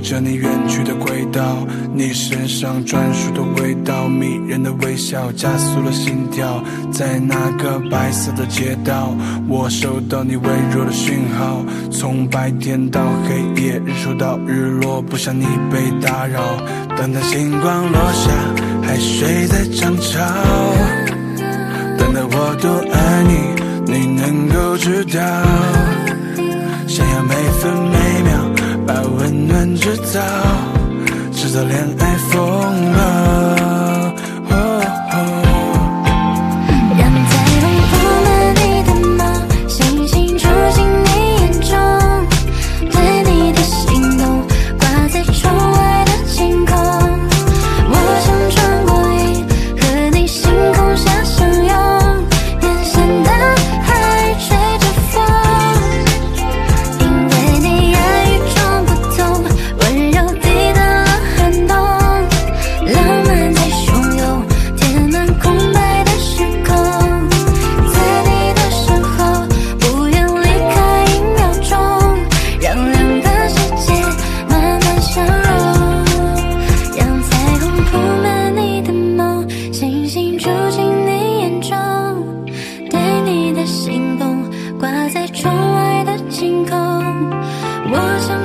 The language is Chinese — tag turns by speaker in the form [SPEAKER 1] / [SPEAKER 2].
[SPEAKER 1] 着你远去的轨道，你身上专属的味道，迷人的微笑加速了心跳。在那个白色的街道，我收到你微弱的讯号，从白天到黑夜，日出到日落，不想你被打扰。等待星光落下，海水在涨潮，等待我多爱你，你能够知道，想要每分每秒把温暖制造，制造恋爱风暴。
[SPEAKER 2] 让彩虹铺满你的梦，星星住进你眼中，对你的心动挂在窗外的晴空。我想穿过云，和你星空下相拥，远山的海吹着风，因为你爱与众不同，温柔抵挡了寒冬，浪漫在汹涌，填满空白的时空。在你的身后，不愿离开1秒钟，让两个世界慢慢相融。让彩虹铺满你的梦，星星住进你眼中，对你的心动挂在窗外的晴空。我想